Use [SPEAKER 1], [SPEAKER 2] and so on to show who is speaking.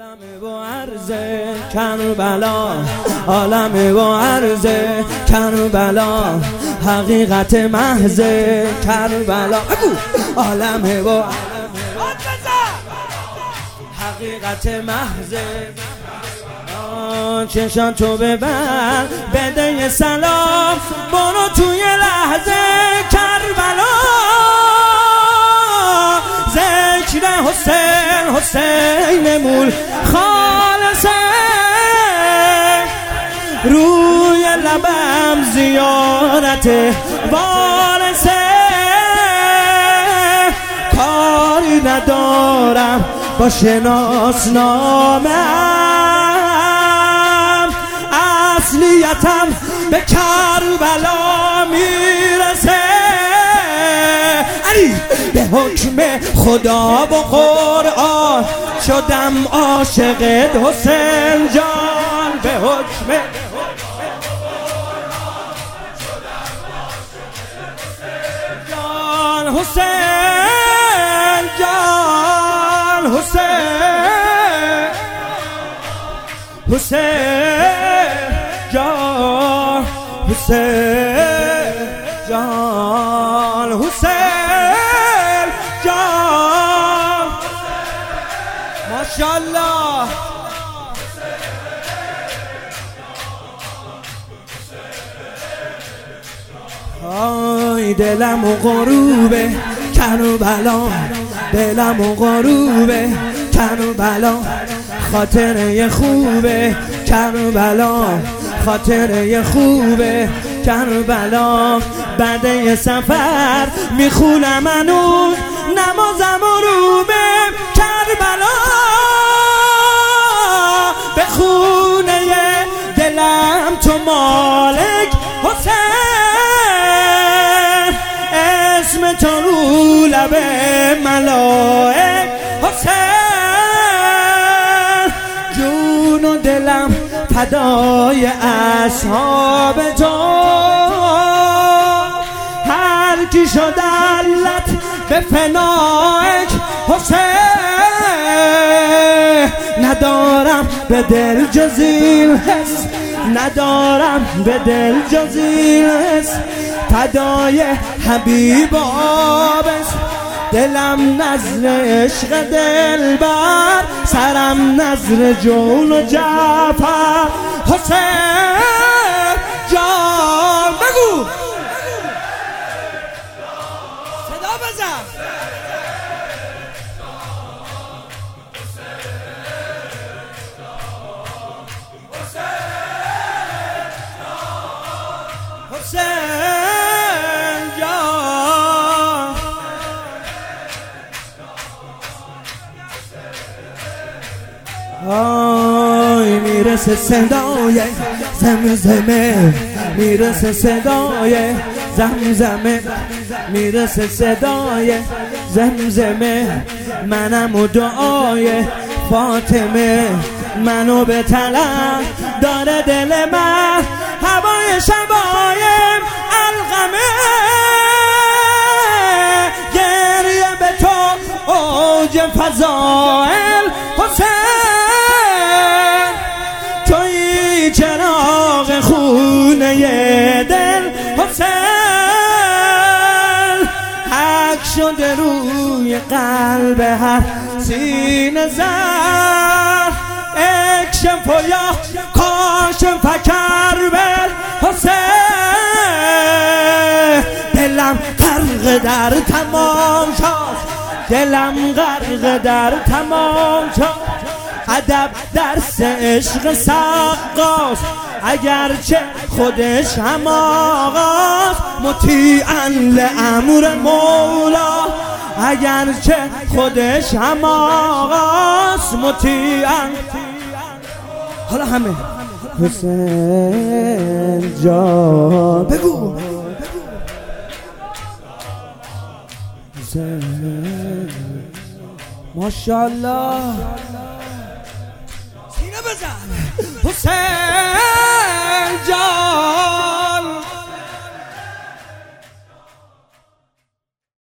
[SPEAKER 1] عالم و عرض کربلا، عالم و عرض کربلا، حقیقت محض کربلا، عالم و حقیقت محض. چشان تو ببر بده یه سلام، برو توی لحظه کربلا، ذکر حسین حسین مول خالصه، روی لبم زیارت وارثه، کاری ندارم با شناسنامه‌ام، اصلیتم به کربلا میرسه، به حکم خدا و قرآن شدم عاشقت حسین جان، به حکم جان حسین جان، حسین حسین جان، حسین جان، حسین جان، ماشاءالله. آی دلم و غروب کربلا، دلم و غروب کربلا، خاطره خوبه کربلا، خاطره خوبه کربلا، بعد یه سفر میخونم هنوز نمازم و رو به کربلا، به خونه دلم تو مالک حسین، اسم تو رو لب ملائک حسین، جون و دلم فدای اصحاب تو، هر کی شد علت به فنایک حسین، ندارم به دل جز این حس، ندارم به دل جز این حس، فدای حبیب آبس، دلم نظر عشق دلبر، سرم نظر جون و جعفر حسین جان، بگو صدا بزن، حسین جان، آی میرسه صدای زمزمه، میرسه صدای زمزمه، میرسه صدای زمزمه، منم و دعای فاطمه، منو به طلب داره دل من، هوای شبای القمه، گریه به تو اوج فضائل حسین، توی چراغ خونه دل حسین، حق شده روی قلب هر سینه زر، اکشف و یا کاشف کربل حسین، دلم غرق در تماشاست، دلم غرق در تماشاست، ادب درس عشق سقاست، اگرچه خودش هم آقاست، مطیعاً لامر مولا، اگرچه خودش هم آقاست، مطیعاً. حالا همه حسین جان، بگو حسین، ماشاءالله، سینه بزن حسین